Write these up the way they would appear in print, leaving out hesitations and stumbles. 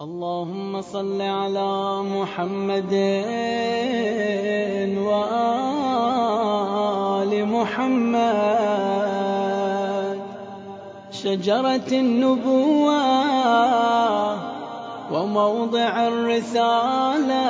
اللهم صل على محمد وآل محمد شجرة النبوة وموضع الرسالة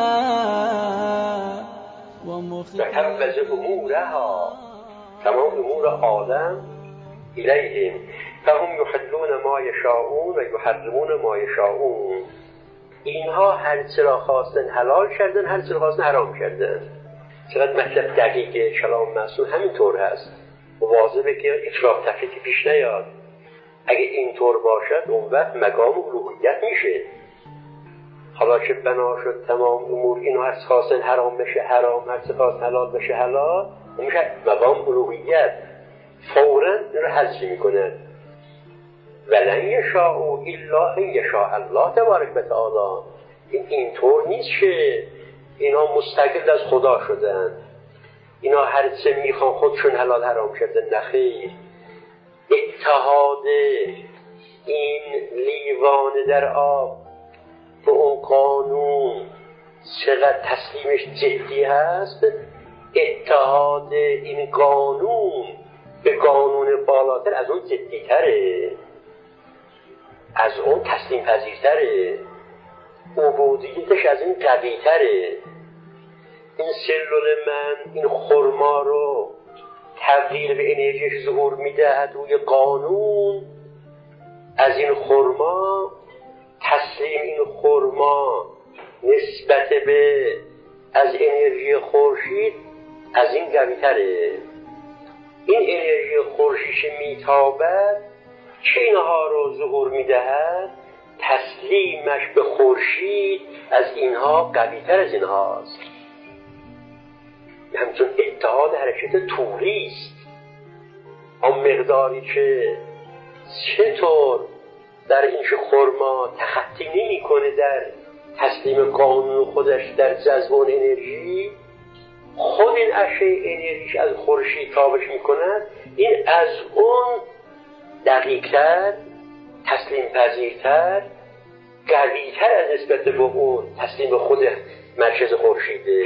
وتنبذ أمورها تمام أمور عالم إليهم فهم يحلون ما يشاءون و یحرمون ما یشاءون. اینها هر چه را خواستن حلال کردن، هر چه را خواستن حرام کردن. چقدر مطلب دقیقه کلام معصوم همینطور هست. مواظبه که افراط تفریطی پیش نیاد. اگه اینطور باشد اون وقت مقام الوهیت میشه. حالا که بنا شد تمام امور اینها هر چه خواستن حرام بشه حرام، هر چه خواستن حلال بشه حلال، اون میشه مقام الوهیت. فوراً این رو حذف میکنن. ولن یشاء الا ان یشاء الله تبارک و تعالی. اینطور نیست که اینا مستقل از خدا شدن، اینا هر چه میخوان خودشون حلال حرام کردن. نخیر، اتحاد این لیوان در آب به اون قانون چقدر تسلیمش جدی هست. اتحاد این قانون به قانون بالاتر از اون جدی تره، از اون تسلیم پذیرتره، عبودیتش از این قوی تره. این سلول من این خرما رو تبدیل به انرژیش ظهور میدهد روی قانون. از این خرما تسلیم این خرما نسبت به از انرژی خورشید از این قوی تره. این انرژی خورشیش میتابد چه اینها رو ظهور میدهد؟ تسلیمش به خورشید از اینها قوی تر از اینهاست. همچون اتحاد حرکت طولی است. آن مقداری که چطور در این خرما تخطی نمی کنه در تسلیم قانون خودش در جذب اون انرژی، خود این اشعه انرژیش از خورشید تابش میکند، این از اون دقیق‌تر، تسلیم پذیرتر، قوی‌تر از نسبت به اون تسلیم خود مرکز خورشیده.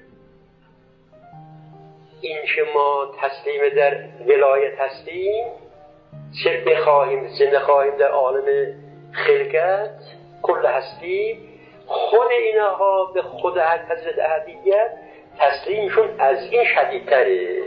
این که ما تسلیم در ولایت هستیم، چه بخواهیم چه نخواهیم در عالم خلقت کل هستیم، خود اینها به خود حضرت احدیت تسلیمشون از این شدیدتره.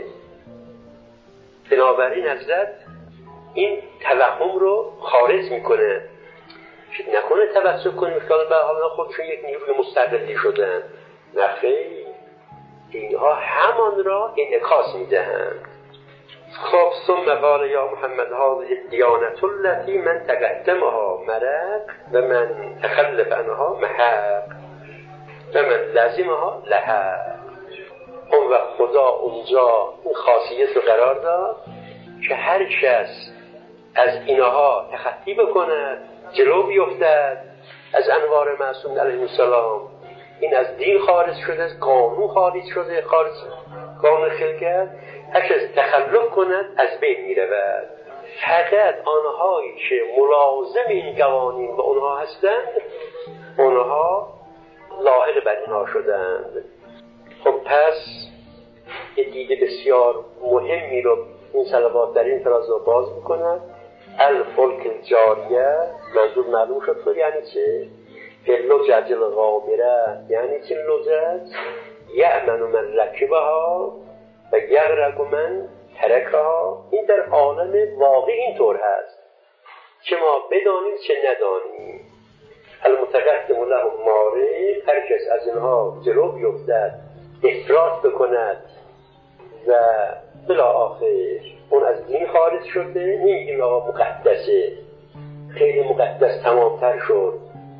بنابراین حضرت این توهم رو خارج میکنه که نکنه توسط کنیم که حالا خودشون یک نیروی مستقلی شدن. نخیر، اینها همان را انعکاس میدهند. خب ثم قال یا محمد هذه الدیانة التي من تقدمها مرق و من تخلف عنها محق و من لازمها لحق. اون وقت خدا اونجا این خاصیت رو قرار داد که هر کس از اینها تخطی بکند، جلو بیفتد از انوار معصوم علیه السلام، این از دین خارج شده، از قانون خارج شده، خارج قانون خلقت. هر کس تخلف کند از بین می رود. فقط آنهایی که ملازم این قوانین و اونها هستند، اونها لاحق بر اینها شدند. خب پس یه دیده بسیار مهمی رو این صلوات در این فرازه باز میکنند. الفلک الجاریه منظور معلوم شد یعنی چه؟ لجج الغامره یعنی چه لجج؟ یأمن من رکبها و یغرق من ترکها. این در عالم واقع اینطور هست که ما بدانیم چه ندانیم. المتقدم له ماره، هر کس از اینها جلو بیفتد، افراط بکند و بلا آخر اون از دین خارج شده. نمیگیم آقا مقدسه، خیلی مقدس تمامتر شد،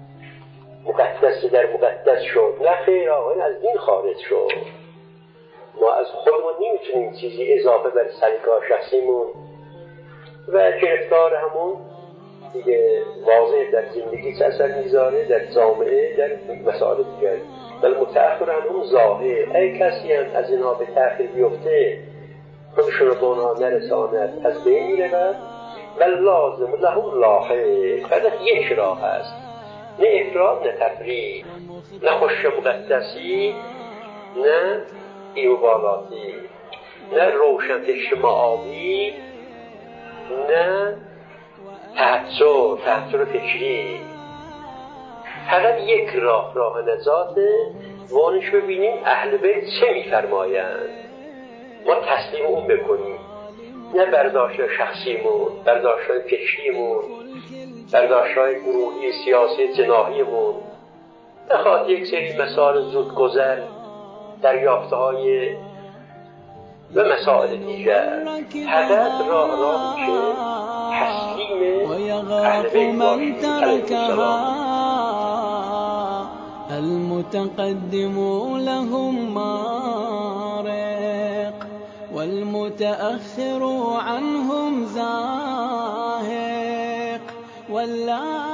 مقدس در مقدس شد. نه خیر آقا، این از دین خارج شد. ما از خودمون نمیتونیم چیزی اضافه بر سلیقه شخصیمون و گرفتار همون دیگه واضح در زندگی چه اثر میذاره در جامعه، در مسائل دیگر. بل متأخر عنهم ظاهر، ای کسی هم از اینها به تأخیر بیفته خودشون رو به اونها نرساند از بین میرود. و لازم لهم لاحق، فقط یک راه هست، نه را نه تفریق، نه خوش مقدسی، نه ایوبالاتی، نه روشن فکر آبی، نه تحصر فکری. فقط یک راه نجاته. وانش ببینیم اهل بیت چه میفرمایند، ما تسلیم اون بکنیم، نه برداشت شخصیمون، برداشت فکریمون، برداشت گروهی سیاسی جناحیمون، بخاطر یک سری مسائل زودگذر، دریافته های و مسائل دیگر. فقط راه که تسلیم اهل بیت باشیم علیه السلام. المتقدم لهم مارق والمتأخر عنهم زاهق والله